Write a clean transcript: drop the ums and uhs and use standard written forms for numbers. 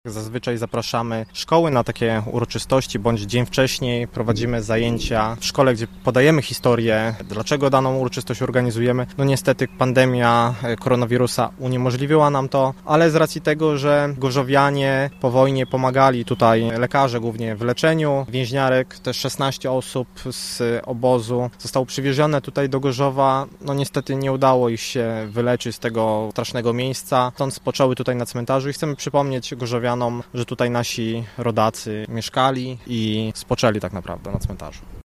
Zazwyczaj zapraszamy szkoły na takie uroczystości, bądź dzień wcześniej prowadzimy zajęcia w szkole, gdzie podajemy historię, dlaczego daną uroczystość organizujemy. No niestety pandemia koronawirusa uniemożliwiła nam to, ale z racji tego, że gorzowianie po wojnie pomagali tutaj, lekarze głównie w leczeniu więźniarek, też 16 osób z obozu zostało przywiezione tutaj do Gorzowa. No niestety nie udało ich się wyleczyć z tego strasznego miejsca, stąd spoczęły tutaj na cmentarzu i chcemy przypomnieć gorzowianom, że tutaj nasi rodacy mieszkali i spoczęli tak naprawdę na cmentarzu.